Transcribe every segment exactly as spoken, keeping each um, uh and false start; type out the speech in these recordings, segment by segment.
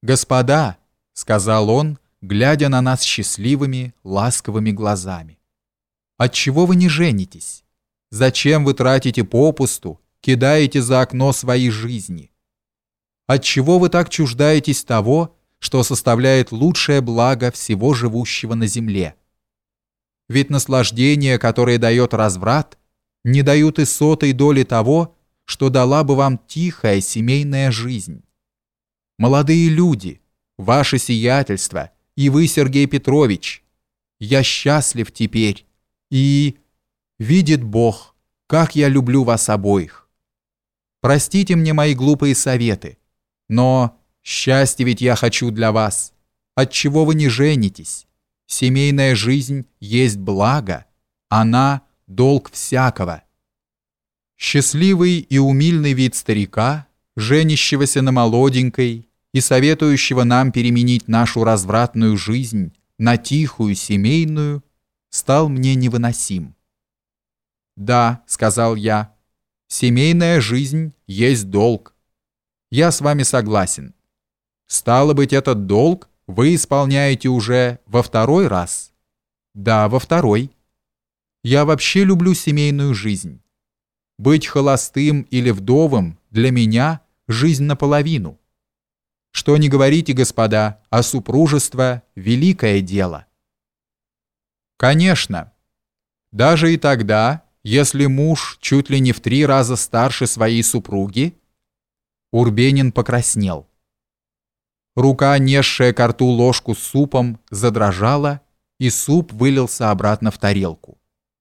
«Господа», — сказал он, глядя на нас счастливыми, ласковыми глазами, «отчего вы не женитесь? Зачем вы тратите попусту, кидаете за окно свои жизни? Отчего вы так чуждаетесь того, что составляет лучшее благо всего живущего на земле? Ведь наслаждения, которые дает разврат, не дают и сотой доли того, что дала бы вам тихая семейная жизнь. Молодые люди, ваше сиятельство, и вы, Сергей Петрович, я счастлив теперь, и... видит Бог, как я люблю вас обоих. Простите мне мои глупые советы, но счастье ведь я хочу для вас. Отчего вы не женитесь? Семейная жизнь есть благо, она – долг всякого». Счастливый и умильный вид старика, женящегося на молоденькой и советующего нам переменить нашу развратную жизнь на тихую семейную, стал мне невыносим. «Да», — сказал я, — «семейная жизнь есть долг. Я с вами согласен. Стало быть, этот долг вы исполняете уже во второй раз?» «Да, во второй. Я вообще люблю семейную жизнь. Быть холостым или вдовым для меня жизнь наполовину. Что ни говорите, господа, а супружество – великое дело». «Конечно. Даже и тогда, если муж чуть ли не в три раза старше своей супруги». Урбенин покраснел. Рука, несшая ко рту ложку с супом, задрожала, и суп вылился обратно в тарелку.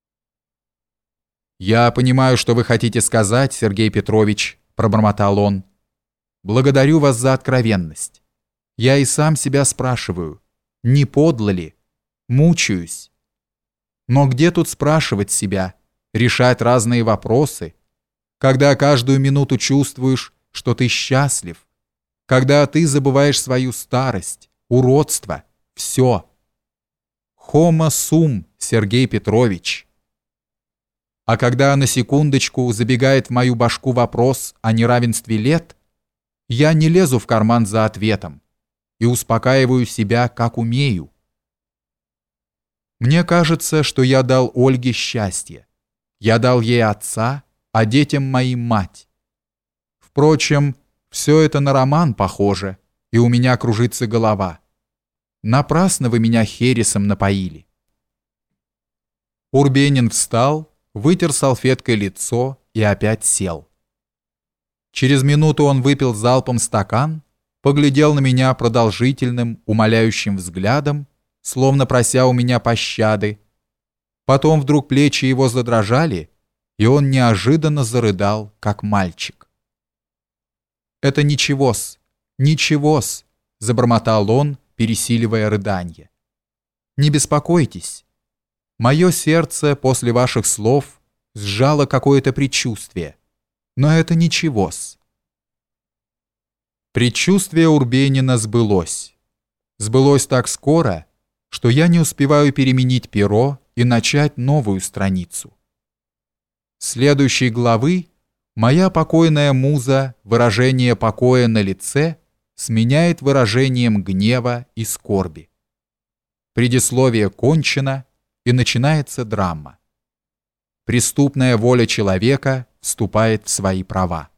«Я понимаю, что вы хотите сказать, Сергей Петрович», – пробормотал он. «Благодарю вас за откровенность. Я и сам себя спрашиваю, не подло ли? Мучаюсь. Но где тут спрашивать себя, решать разные вопросы, когда каждую минуту чувствуешь, что ты счастлив, когда ты забываешь свою старость, уродство, все. Homo sum, Сергей Петрович». А когда на секундочку забегает в мою башку вопрос о неравенстве лет, я не лезу в карман за ответом и успокаиваю себя, как умею. Мне кажется, что я дал Ольге счастье. Я дал ей отца, а детям моим мать. Впрочем, все это на роман похоже, и у меня кружится голова. Напрасно вы меня хересом напоили. Урбенин встал, вытер салфеткой лицо и опять сел. Через минуту он выпил залпом стакан, поглядел на меня продолжительным, умоляющим взглядом, словно прося у меня пощады. Потом вдруг плечи его задрожали, и он неожиданно зарыдал, как мальчик. «Это ничего-с, ничего-с», — забормотал он, пересиливая рыданье. «Не беспокойтесь. Мое сердце после ваших слов сжало какое-то предчувствие, но это ничего-с». Предчувствие Урбенина сбылось. Сбылось так скоро, что я не успеваю переменить перо и начать новую страницу. Следующей главы моя покойная муза выражение покоя на лице сменяет выражением гнева и скорби. Предисловие кончено, и начинается драма. Преступная воля человека вступает в свои права.